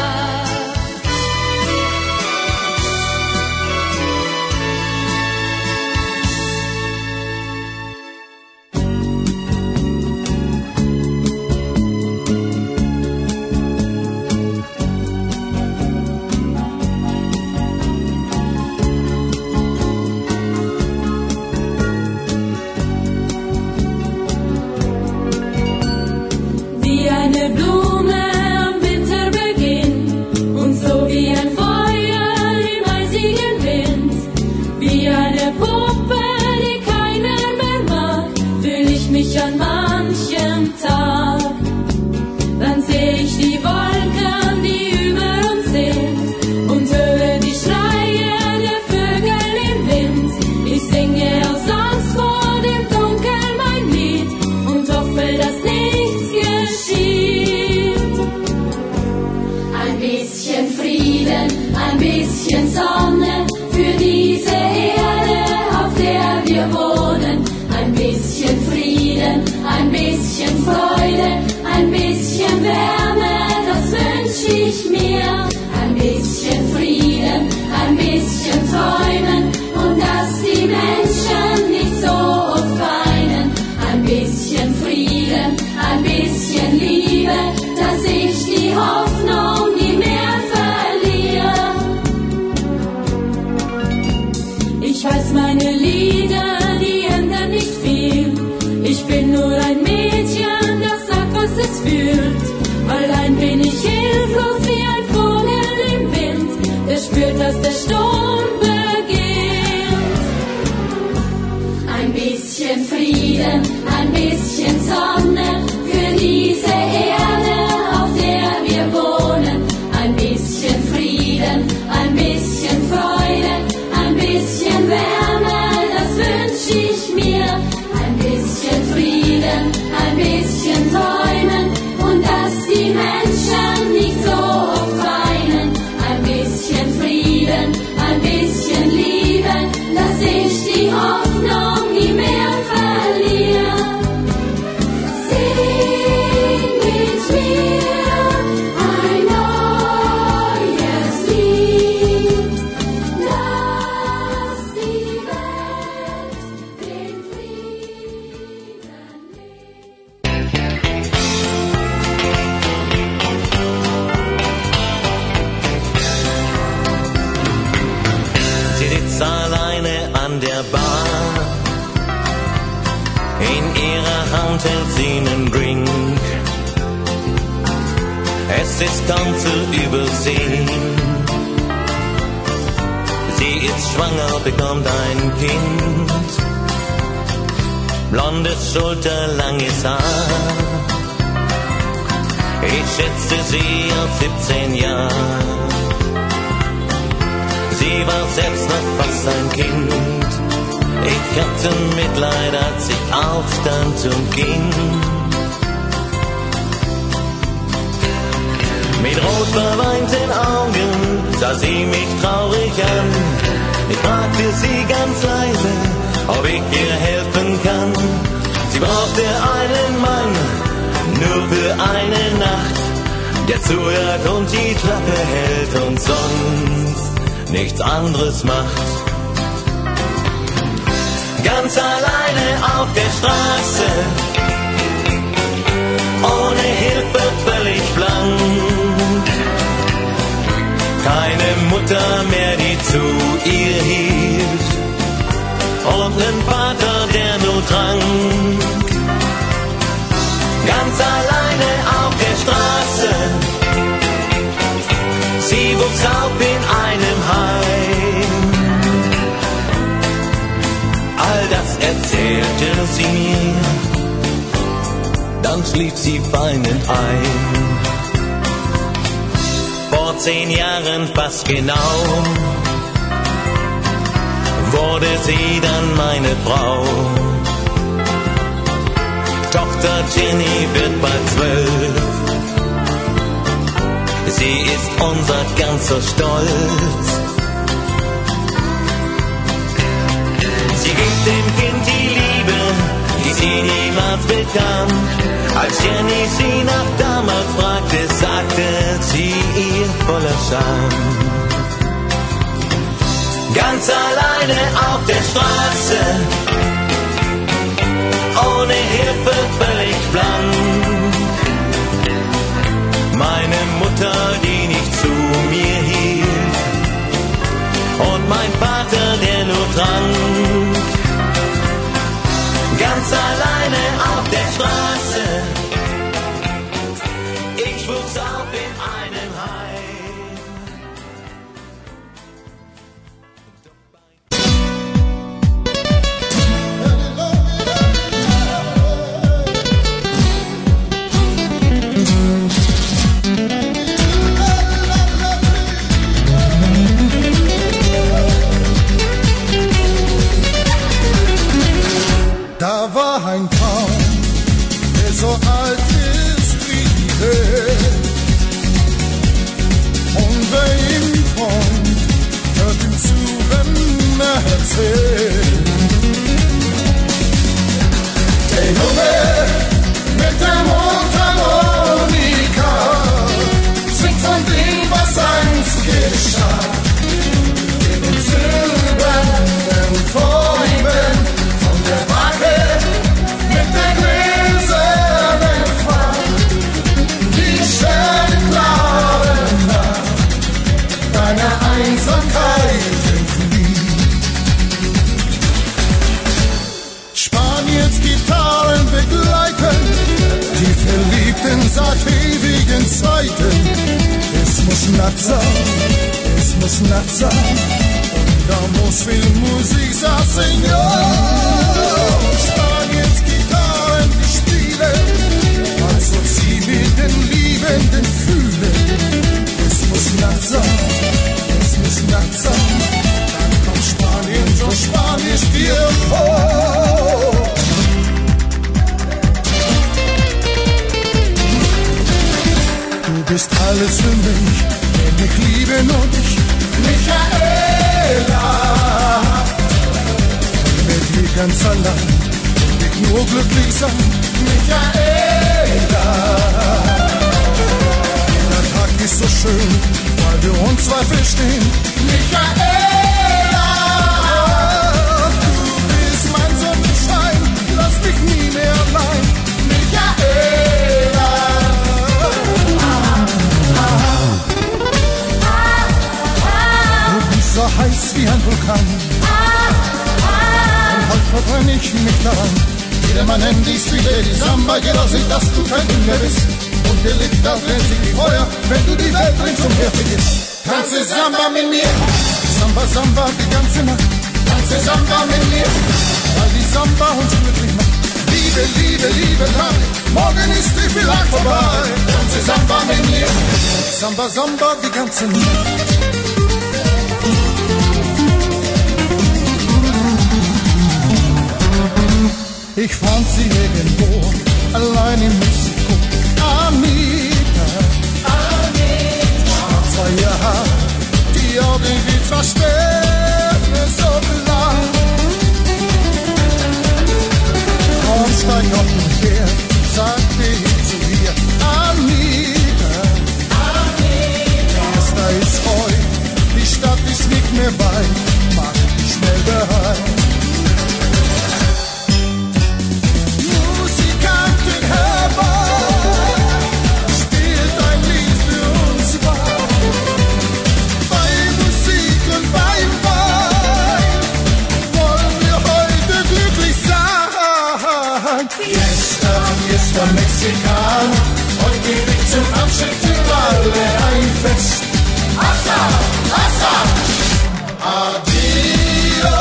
Wie eine Blume am Winterbeginn und so wie ein Feuer im eisigen Wind, wie eine Puppe, die keiner mehr mag, fühl ich mich an manchem Tag. Dann seh ich die Wolken, die über uns sind, und höre die Schreie der Vögel im Wind. Ich singe aus Angst vor dem Dunkel mein Lied und hoffe, dass nichts geschieht. Ein bisschen Frieden, ein bisschen Sonne für diese Erde, auf der wir wohnen. Ein bisschen Frieden, ein bisschen Freude, ein bisschen Wärme, das wünsch ich mir. Ein bisschen Frieden, ein bisschen Träumen und dass die Menschen nicht so oft weinen. Ein bisschen Frieden, ein bisschen Liebe, dass ich die Hoffnung nie mehr verliere. Ich weiß, meine Lieder, die ändern nicht viel. Ich bin nur ein Mädchen, das sagt, was es fühlt. Allein bin ich hilflos wie ein Vogel im Wind, der spürt, dass der Sturm beginnt. hält ihnen Drink. Es ist kaum zu übersehen. Sie ist schwanger, bekommt ein Kind. Blondes, schulterlanges Haar. Ich schätzte sie auf siebzehn Jahre. Sie war selbst noch fast ein Kind. Ich hatte Mitleid, als sie aufstand und ging. Mit rot verweinten Augen sah sie mich traurig an. Ich fragte sie ganz leise, ob ich ihr helfen kann. Sie brauchte einen Mann, nur für eine Nacht, der zuhört und die Klappe hält und sonst nichts anderes macht. Ganz alleine auf der Straße, ohne Hilfe, völlig blank. Keine Mutter mehr, die zu ihr hielt, und ein Vater, der nur trank. Ganz alleine auf der Straße, sie wuchs auf in einem Heim. All das erzählte sie mir, dann schlief sie weinend ein. Vor zehn Jahren fast genau wurde sie dann meine Frau. Tochter Jenny wird bald zwölf. Sie ist unser ganzer Stolz. Sie gibt dem Kind die Liebe, die sie niemals bekam. Als Jenny sie nach damals fragte, sagte sie ihr voller Scham. Ganz alleine auf der Straße, ohne Hilfe, völlig blank. Meine Mutter, die nicht zu mir hielt, und mein Vater, der nur trank. Ganz alleine auf der Straße, ich wuchs auf in einem Heim. Da war ein Traum, der so alt ist wie die Welt. Und wer ihm träumt, hört ihm zu, wenn er erzählt. Der Junge mit der Mundharmonika singt von dem, was einst geschah. In den silbernen Träumen von der Backe mit der gläsernen Fahrt, die sternklare Nacht deiner Einsamkeit entflieht. Spaniens Gitarren begleiten die Verliebten seit ewigen Zeiten. Es muss Nacht sein, es muss Nacht sein, da muss viel Musik sein, Senor. Spaniens Gitarren gespielt, als ob sie mit den Liebenden fühlen. Es muss Nacht sein, es muss Nacht sein, dann kommt Spanien so spanisch dir vor. Du bist alles für mich, wenn ich liebe nur dich, Michaela. Mit mir ganz allein, will ich nur glücklich sein, Michaela. Der Tag ist so schön, weil wir uns zwei verstehen, Michaela. Du bist mein Sonnenschein, lass mich nie mehr allein, Michaela. So heiß wie ein Vulkan, und heute verbrenne ich mich daran. Jedermann nennt dich Sweet Lady Samba, jeder sieht, dass du kein Dünger bist. Und dir liegt das Benzin wie Feuer, wenn du die Welt rings umher vergisst. Tanze Samba mit mir, Samba, Samba die ganze Nacht. Tanze Samba mit mir, weil die Samba uns glücklich macht. Liebe, Liebe, Liebe, Tag, morgen ist die vielleicht vorbei. Tanze Samba mit mir, Samba, Samba die ganze Nacht. Ich fand sie irgendwo, allein in Mexiko. Anita, Anita, schwarzer ihr Haar, die Augen wie zwei Sterne, so blau. Komm, steig auf den Pferd, sagte ich zu ihr. Anita, Anita, Fiesta ist heu, die Stadt ist nicht mehr weit, mach dich schnell bereit. Mexikaner, heute liegt zum Abschied für alle ein Fest. Hasta, hasta, adio,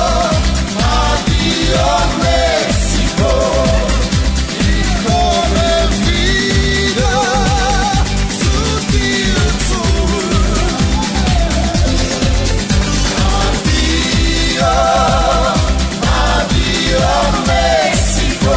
adio Mexiko. Ich komme wieder zu dir zurück. Adio, adio Mexiko.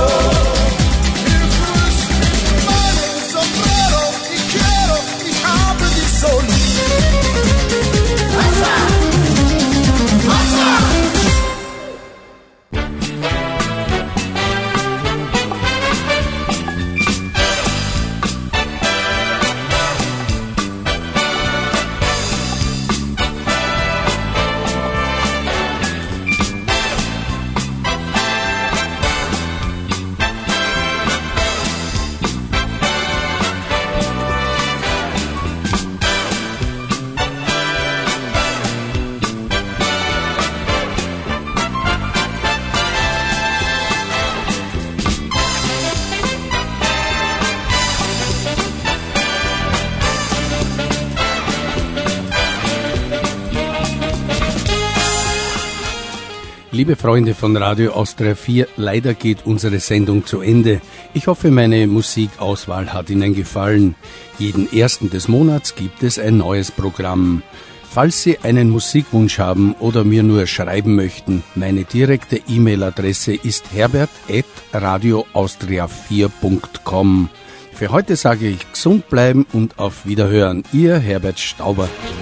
Liebe Freunde von Radio Austria vier, leider geht unsere Sendung zu Ende. Ich hoffe, meine Musikauswahl hat Ihnen gefallen. Jeden ersten des Monats gibt es ein neues Programm. Falls Sie einen Musikwunsch haben oder mir nur schreiben möchten, meine direkte E-Mail-Adresse ist herbert at radio austria vier punkt com. Für heute sage ich gesund bleiben und auf Wiederhören. Ihr Herbert Stauber.